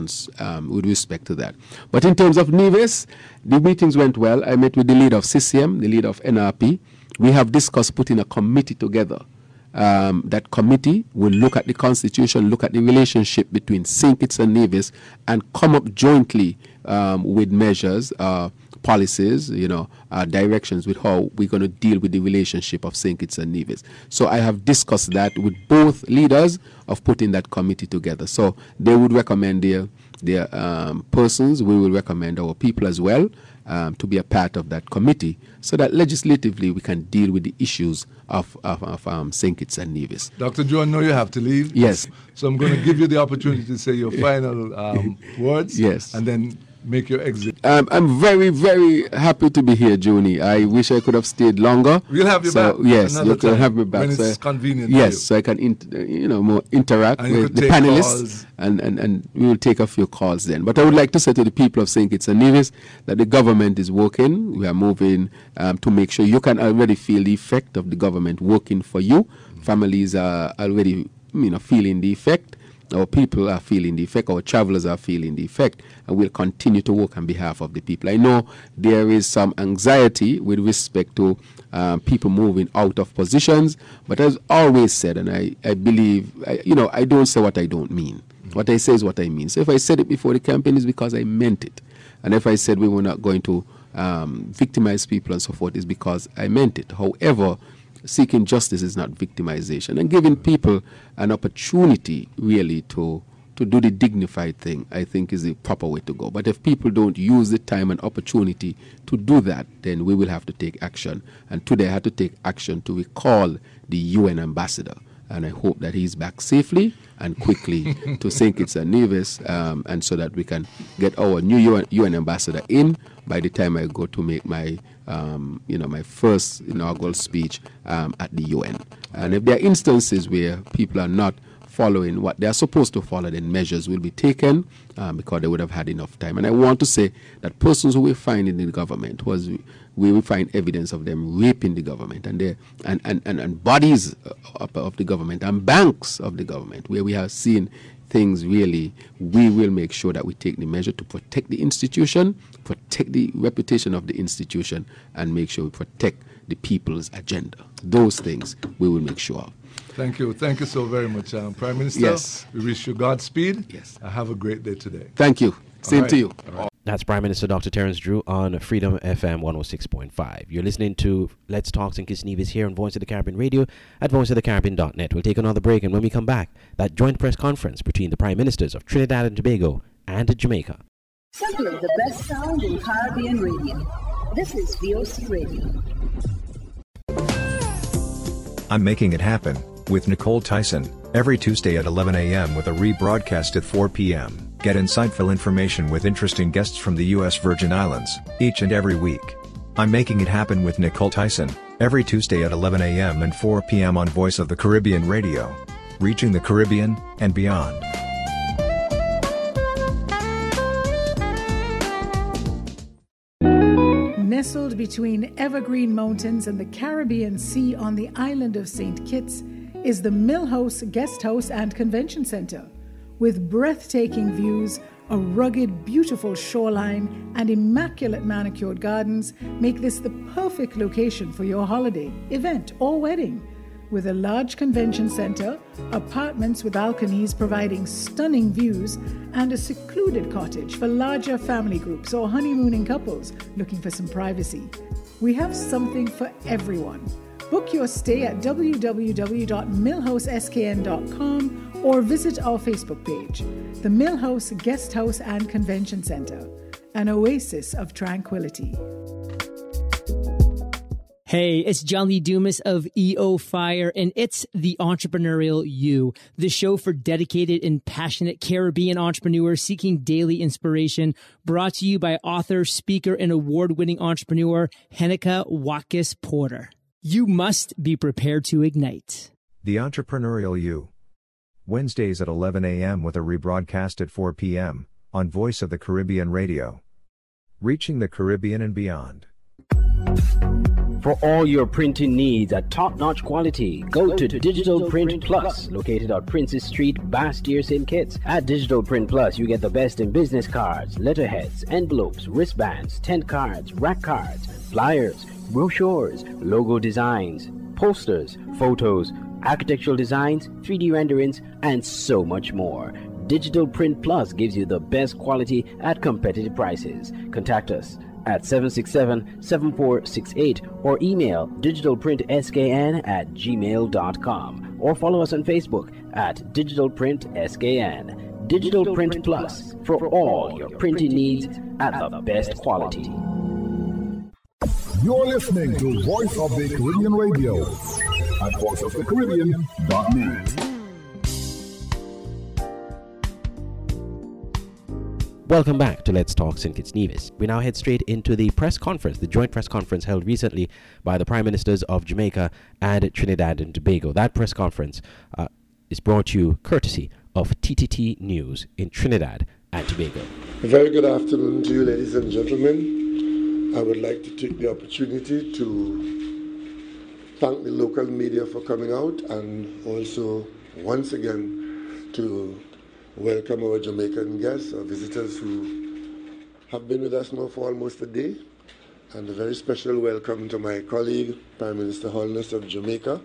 respect to that. But in terms of Nevis, the meetings went well. I met with the leader of CCM, the leader of NRP. We have discussed putting a committee together. That committee will look at the constitution, look at the relationship between St. Kitts and Nevis, and come up jointly with measures, policies, directions with how we're going to deal with the relationship of St. Kitts and Nevis. So I have discussed that with both leaders of putting that committee together. So they would recommend their persons. We will recommend our people as well to be a part of that committee, so that legislatively we can deal with the issues of St. Kitts and Nevis. Dr. Joe, I know you have to leave. Yes. So I'm going to give you the opportunity to say your final words. Yes. And then make your exit. I'm very, very happy to be here, Juni. I wish I could have stayed longer. We'll have you back. Yes, you can have me back. When it's convenient. Yes, so I can more interact with the panelists, and we will take a few calls then. But I would like to say to the people of St. Kitts and Nevis that the government is working. We are moving to make sure you can already feel the effect of the government working for you. Families are already feeling the effect. Our people are feeling the effect, our travelers are feeling the effect, and we'll continue to work on behalf of the people. I know there is some anxiety with respect to people moving out of positions, but as always said, and I believe, I don't say what I don't mean. What I say is what I mean. So if I said it before the campaign, it's because I meant it. And if I said we were not going to victimize people and so forth, it's because I meant it. However, seeking justice is not victimization, and giving people an opportunity really to do the dignified thing, I think, is the proper way to go. But if people don't use the time and opportunity to do that, then we will have to take action. And today I had to take action to recall the UN ambassador. and I hope that he's back safely and quickly to St. Kitts and Nevis, and so that we can get our new UN ambassador in by the time I go to make my my first inaugural speech at the UN. And if there are instances where people are not following what they are supposed to follow, then measures will be taken because they would have had enough time. And I want to say that persons who we find in the government, we will find evidence of them raping the government and bodies of the government and banks of the government, where we have seen things really, we will make sure that we take the measure to protect the institution, protect the reputation of the institution, and make sure we protect the people's agenda. Those things we will make sure of. Thank you. Thank you so very much, Prime Minister. Yes. We wish you Godspeed. Yes. Have a great day today. Thank you. Same to you. That's Prime Minister Dr. Terence Drew on Freedom FM 106.5. You're listening to Let's Talk St. Kitts Nevis here on Voice of the Caribbean Radio at voiceofthecaribbean.net. We'll take another break, and when we come back, that joint press conference between the Prime Ministers of Trinidad and Tobago and Jamaica. Simply the best sound in Caribbean radio. This is VOC Radio. I'm Making It Happen with Nicole Tyson, every Tuesday at 11 a.m. with a rebroadcast at 4 p.m. Get insightful information with interesting guests from the U.S. Virgin Islands, each and every week. I'm Making It Happen with Nicole Tyson, every Tuesday at 11 a.m. and 4 p.m. on Voice of the Caribbean Radio. Reaching the Caribbean and beyond. Nestled between evergreen mountains and the Caribbean Sea on the island of St. Kitts is the Millhouse Guest House and Convention Center. With breathtaking views, a rugged, beautiful shoreline, and immaculate manicured gardens make this the perfect location for your holiday, event, or wedding. With a large convention center, apartments with balconies providing stunning views, and a secluded cottage for larger family groups or honeymooning couples looking for some privacy. We have something for everyone. Book your stay at www.millhouseskn.com or visit our Facebook page, the Millhouse Guest House and Convention Center, an oasis of tranquility. Hey, it's John Lee Dumas of EO Fire, and it's The Entrepreneurial You, the show for dedicated and passionate Caribbean entrepreneurs seeking daily inspiration, brought to you by author, speaker, and award-winning entrepreneur Henika Watkis Porter. You must be prepared to ignite. The Entrepreneurial You. Wednesdays at 11 a.m. with a rebroadcast at 4 p.m. on Voice of the Caribbean Radio. Reaching the Caribbean and beyond. For all your printing needs at top-notch quality, go to Digital Print Plus, located on Princess Street, Bastyr, St. Kitts. At Digital Print Plus, you get the best in business cards, letterheads, envelopes, wristbands, tent cards, rack cards, flyers, brochures, logo designs, posters, photos, architectural designs, 3D renderings, and so much more. Digital Print Plus gives you the best quality at competitive prices. Contact us at 767-7468 or email digitalprintskn@gmail.com or follow us on Facebook at digitalprintskn. Digital Print Plus for all your printing needs at the best quality. You're listening to Voice of the Caribbean Radio at voiceofthecaribbean.net. Welcome back to Let's Talk St. Kitts Nevis. We now head straight into the press conference, the joint press conference held recently by the Prime Ministers of Jamaica and Trinidad and Tobago. That press conference is brought to you courtesy of TTT News in Trinidad and Tobago. A very good afternoon to you, ladies and gentlemen. I would like to take the opportunity to thank the local media for coming out, and also once again to welcome our Jamaican guests, our visitors who have been with us now for almost a day, and a very special welcome to my colleague, Prime Minister Holness of Jamaica.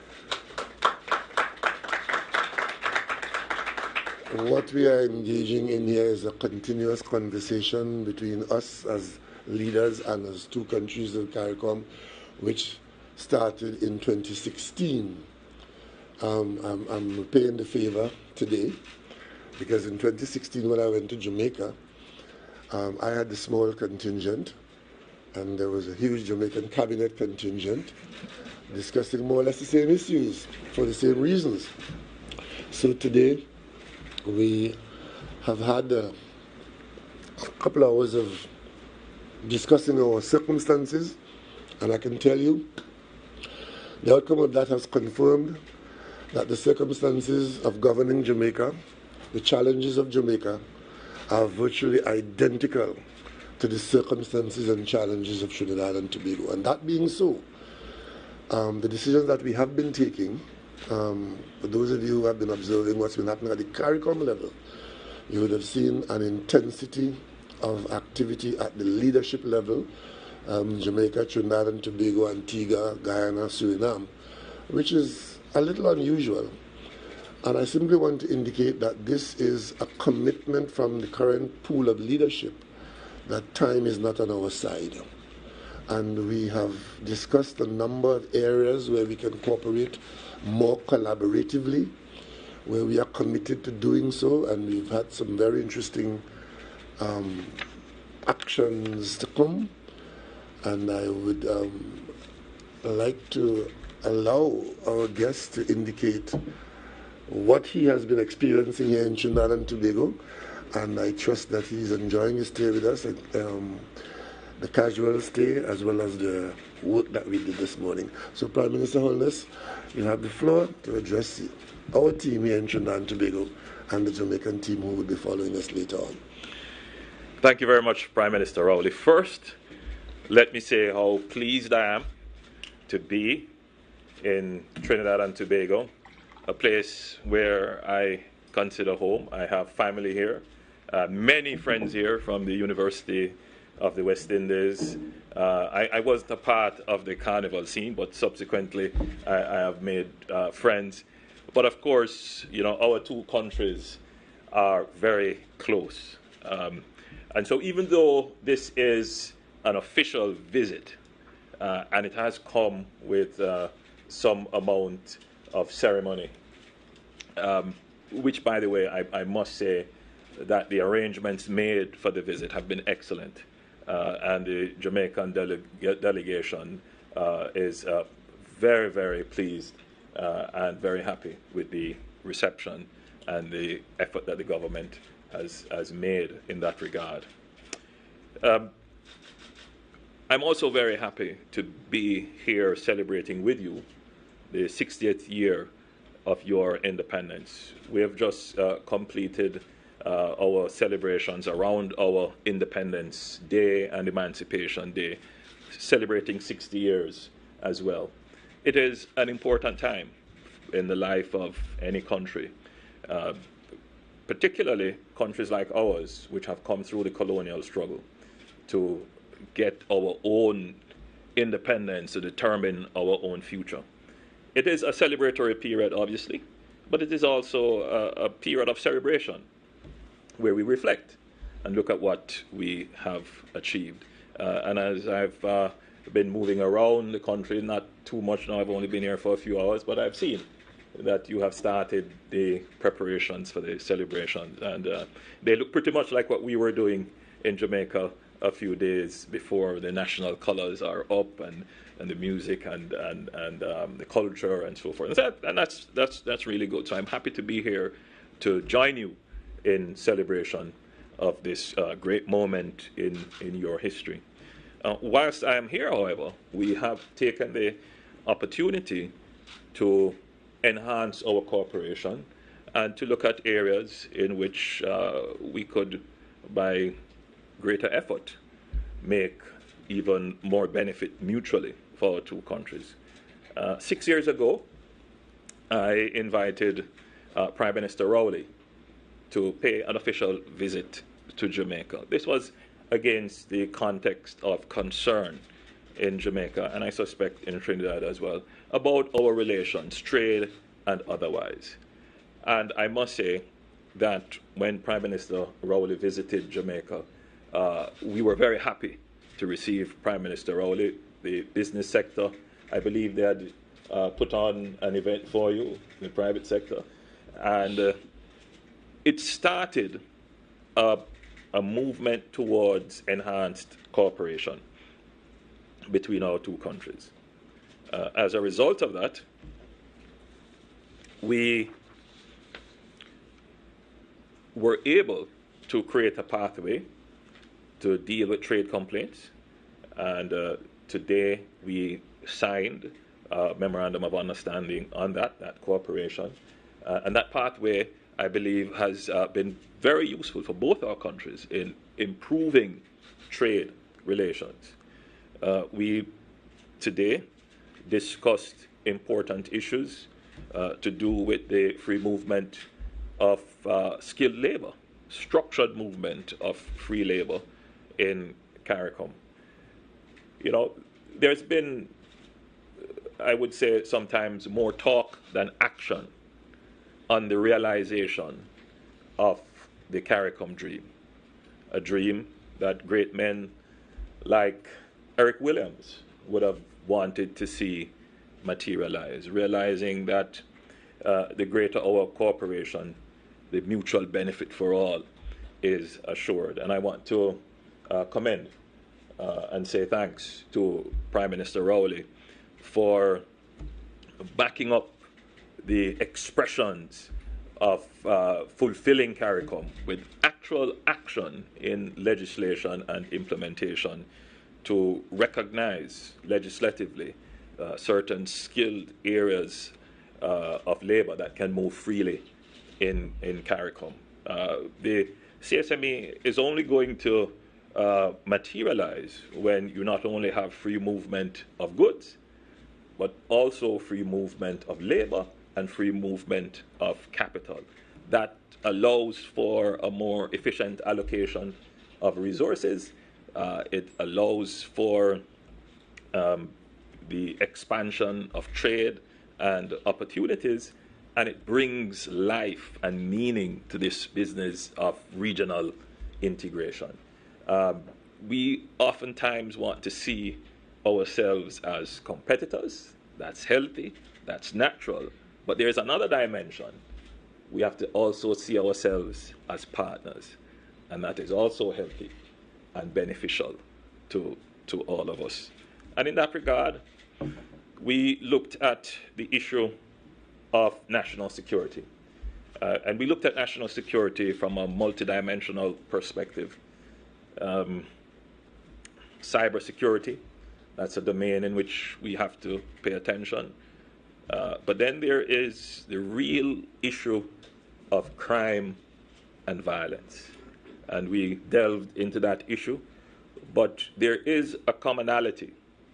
What we are engaging in here is a continuous conversation between us as leaders and as two countries of CARICOM, which started in 2016. I'm repaying the favor today, because in 2016 when I went to Jamaica, I had a small contingent, and there was a huge Jamaican cabinet contingent discussing more or less the same issues for the same reasons. So today we have had a couple of hours of discussing our circumstances, and I can tell you the outcome of that has confirmed that the circumstances of governing Jamaica, the challenges of Jamaica, are virtually identical to the circumstances and challenges of Trinidad and Tobago. And that being so, the decisions that we have been taking, for those of you who have been observing what's been happening at the CARICOM level, you would have seen an intensity of activity at the leadership level, Jamaica, Trinidad and Tobago, Antigua, Guyana, Suriname, which is a little unusual. And I simply want to indicate that this is a commitment from the current pool of leadership that time is not on our side. And we have discussed a number of areas where we can cooperate more collaboratively, where we are committed to doing so, and we've had some very interesting actions to come. And I would like to allow our guest to indicate what he has been experiencing here in Trinidad and Tobago, and I trust that he's enjoying his stay with us, the casual stay as well as the work that we did this morning. So Prime Minister Holness, you have the floor to address our team here in Trinidad and Tobago and the Jamaican team who will be following us later on. Thank you very much, Prime Minister Rowley. First, let me say how pleased I am to be in Trinidad and Tobago, a place where I consider home. I have family here, many friends here from the University of the West Indies. I wasn't a part of the carnival scene, but subsequently I have made friends. But of course, you know, our two countries are very close. And so even though this is an official visit, and it has come with some amount of ceremony, which, by the way, I must say that the arrangements made for the visit have been excellent. And the Jamaican delegation is very, very pleased and very happy with the reception and the effort that the government has made in that regard. I'm also very happy to be here celebrating with you the 60th year of your independence. We have just completed our celebrations around our Independence Day and Emancipation Day, celebrating 60 years as well. It is an important time in the life of any country, particularly countries like ours, which have come through the colonial struggle to get our own independence, to determine our own future. It is a celebratory period, obviously, but it is also a period of celebration where we reflect and look at what we have achieved. And as I've been moving around the country, not too much now, I've only been here for a few hours, but I've seen that you have started the preparations for the celebrations. And they look pretty much like what we were doing in Jamaica a few days before. The national colors are up, and the music and the culture and so forth. And that's really good. So I'm happy to be here to join you in celebration of this great moment in your history. Whilst I am here, however, we have taken the opportunity to enhance our cooperation and to look at areas in which we could, by greater effort, make even more benefit mutually for our two countries. 6 years ago, I invited Prime Minister Rowley to pay an official visit to Jamaica. This was against the context of concern in Jamaica, and I suspect in Trinidad as well, about our relations, trade and otherwise. And I must say that when Prime Minister Rowley visited Jamaica, we were very happy to receive Prime Minister Rowley. The business sector, I believe they had put on an event for you, the private sector, and it started a movement towards enhanced cooperation. between our two countries. As a result of that, we were able to create a pathway to deal with trade complaints, and today we signed a memorandum of understanding on that cooperation, and that pathway, I believe, has been very useful for both our countries in improving trade relations. We today discussed important issues to do with the free movement of skilled labor, structured movement of free labor in CARICOM. You know, there's been, I would say, sometimes more talk than action on the realization of the CARICOM dream, a dream that great men like Eric Williams would have wanted to see materialize, realizing that the greater our cooperation, the mutual benefit for all is assured. And I want to commend and say thanks to Prime Minister Rowley for backing up the expressions of fulfilling CARICOM with actual action in legislation and implementation to recognize legislatively certain skilled areas of labor that can move freely in CARICOM. The CSME is only going to materialize when you not only have free movement of goods, but also free movement of labor and free movement of capital. That allows for a more efficient allocation of resources. It allows for the expansion of trade and opportunities, and it brings life and meaning to this business of regional integration. We oftentimes want to see ourselves as competitors. That's healthy, that's natural, but there's another dimension. We have to also see ourselves as partners, and that is also healthy and beneficial to all of us. And in that regard, we looked at the issue of national security. And we looked at national security from a multidimensional perspective. Cybersecurity, that's a domain in which we have to pay attention. But then there is the real issue of crime and violence. And we delved into that issue. But there is a commonality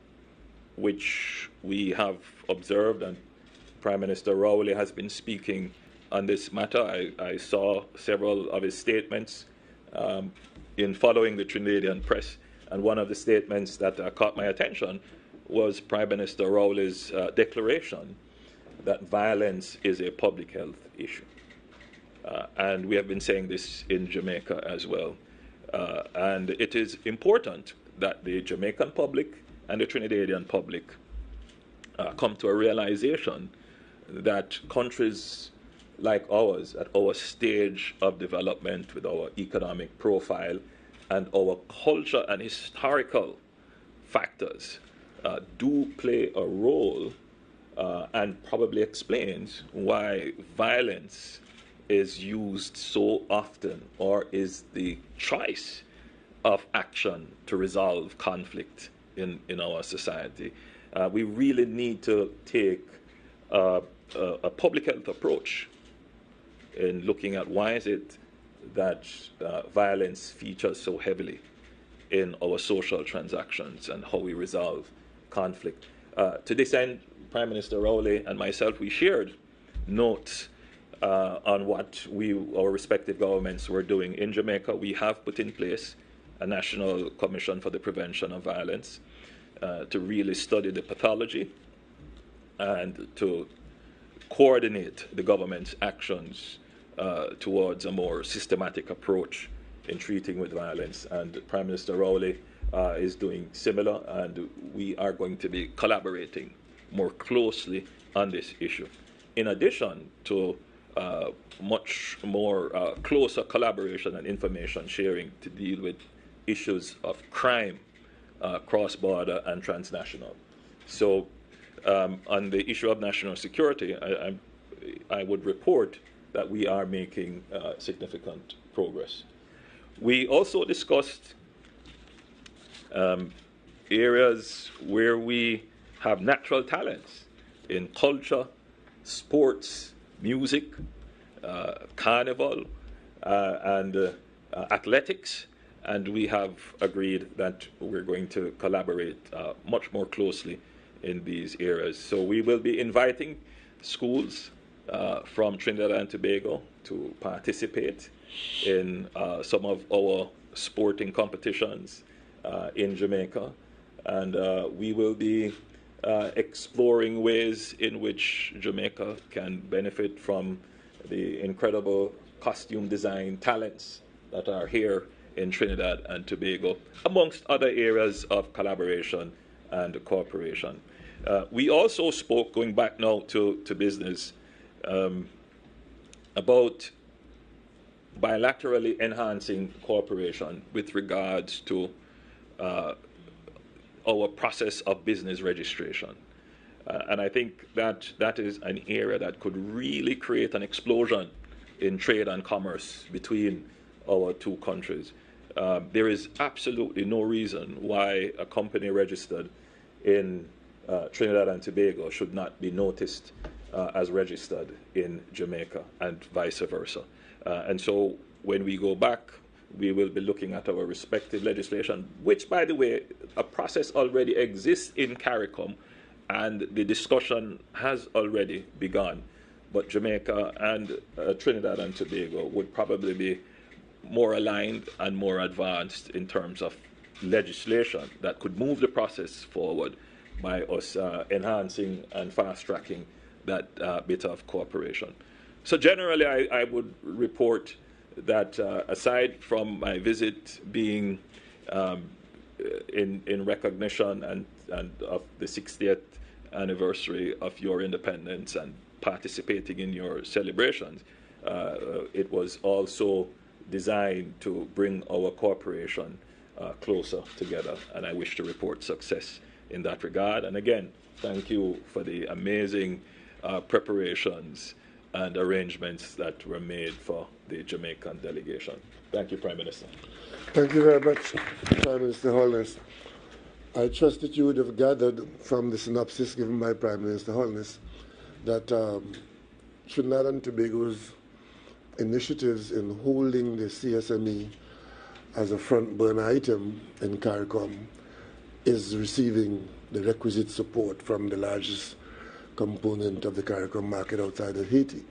which we have observed, and Prime Minister Rowley has been speaking on this matter. I saw several of his statements in following the Trinidadian press, and one of the statements that caught my attention was Prime Minister Rowley's declaration that violence is a public health issue. And we have been saying this in Jamaica as well. And it is important that the Jamaican public and the Trinidadian public come to a realization that countries like ours, at our stage of development with our economic profile and our culture and historical factors, do play a role and probably explains why violence is used so often, or is the choice of action to resolve conflict in our society. We really need to take a public health approach in looking at why is it that violence features so heavily in our social transactions and how we resolve conflict. To this end, Prime Minister Rowley and myself, we shared notes on what our respective governments were doing in Jamaica. We have put in place a National Commission for the Prevention of Violence to really study the pathology and to coordinate the government's actions towards a more systematic approach in treating with violence. And Prime Minister Rowley is doing similar, and we are going to be collaborating more closely on this issue. In addition to much more closer collaboration and information sharing to deal with issues of crime cross-border and transnational. So on the issue of national security, I would report that we are making significant progress. We also discussed areas where we have natural talents in culture, sports, music, carnival, and athletics, and we have agreed that we're going to collaborate much more closely in these areas. So we will be inviting schools from Trinidad and Tobago to participate in some of our sporting competitions in Jamaica, and we will be exploring ways in which Jamaica can benefit from the incredible costume design talents that are here in Trinidad and Tobago, amongst other areas of collaboration and cooperation. We also spoke, going back now to business, about bilaterally enhancing cooperation with regards to our process of business registration. And I think that is an area that could really create an explosion in trade and commerce between our two countries. There is absolutely no reason why a company registered in Trinidad and Tobago should not be noticed as registered in Jamaica and vice versa. And so when we go back, we will be looking at our respective legislation, which, by the way, a process already exists in CARICOM, and the discussion has already begun. But Jamaica and Trinidad and Tobago would probably be more aligned and more advanced in terms of legislation that could move the process forward by us enhancing and fast-tracking that bit of cooperation. So generally, I would report that aside from my visit being in recognition and of the 60th anniversary of your independence and participating in your celebrations, it was also designed to bring our cooperation closer together, and I wish to report success in that regard. And again, thank you for the amazing preparations and arrangements that were made for the Jamaican delegation. Thank you, Prime Minister. Thank you very much, Prime Minister Holness. I trust that you would have gathered from the synopsis given by Prime Minister Holness that Trinidad and Tobago's initiatives in holding the CSME as a front burner item in CARICOM is receiving the requisite support from the largest component of the CARICOM market outside of Haiti.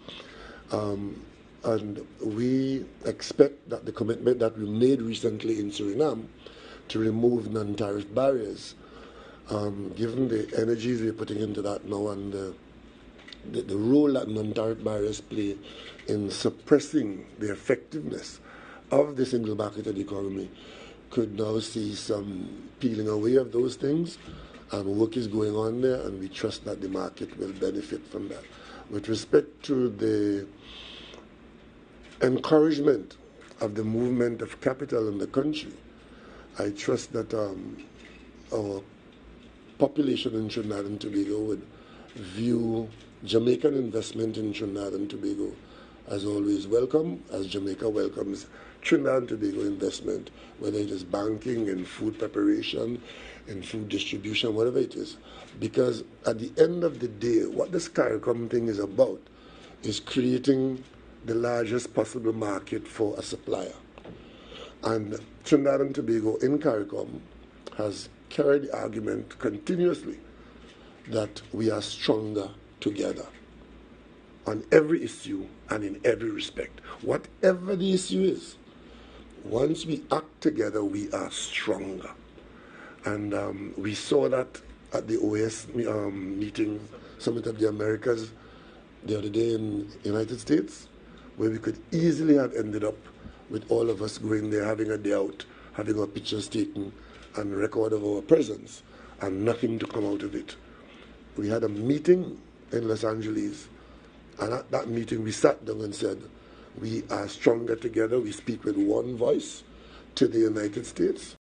And we expect that the commitment that we made recently in Suriname to remove non-tariff barriers, given the energies we're putting into that now and the role that non-tariff barriers play in suppressing the effectiveness of the single marketed economy, could now see some peeling away of those things, and work is going on there, and we trust that the market will benefit from that. With respect to the encouragement of the movement of capital in the country, I trust that our population in Trinidad and Tobago would view Jamaican investment in Trinidad and Tobago as always welcome, as Jamaica welcomes Trinidad and Tobago investment, whether it is banking, in food preparation, in food distribution, whatever it is. Because at the end of the day, what this CARICOM thing is about is creating the largest possible market for a supplier. And Trinidad and Tobago in CARICOM has carried the argument continuously that we are stronger together on every issue and in every respect. Whatever the issue is, once we act together, we are stronger. And we saw that at the OAS meeting, Summit of the Americas, the other day in the United States, where we could easily have ended up with all of us going there, having a day out, having our pictures taken, and record of our presence, and nothing to come out of it. We had a meeting in Los Angeles, and at that meeting we sat down and said, we are stronger together, we speak with one voice to the United States.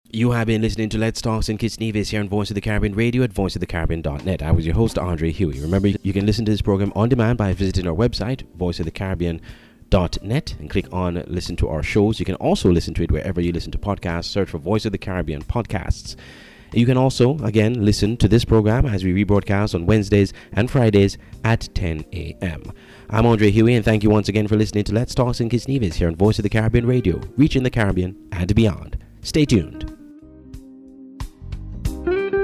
You have been listening to Let's Talk St. Kitts Nevis here on Voice of the Caribbean Radio at voiceofthecaribbean.net. I was your host, Andre Huey. Remember, you can listen to this program on demand by visiting our website, voiceofthecaribbean.net, and click on listen to our shows. You can also listen to it wherever you listen to podcasts. Search for Voice of the Caribbean podcasts. You can also, again, listen to this program as we rebroadcast on Wednesdays and Fridays at 10 a.m. I'm Andre Huey, and thank you once again for listening to Let's Talk St. Kitts Nevis here on Voice of the Caribbean Radio, reaching the Caribbean and beyond. Stay tuned.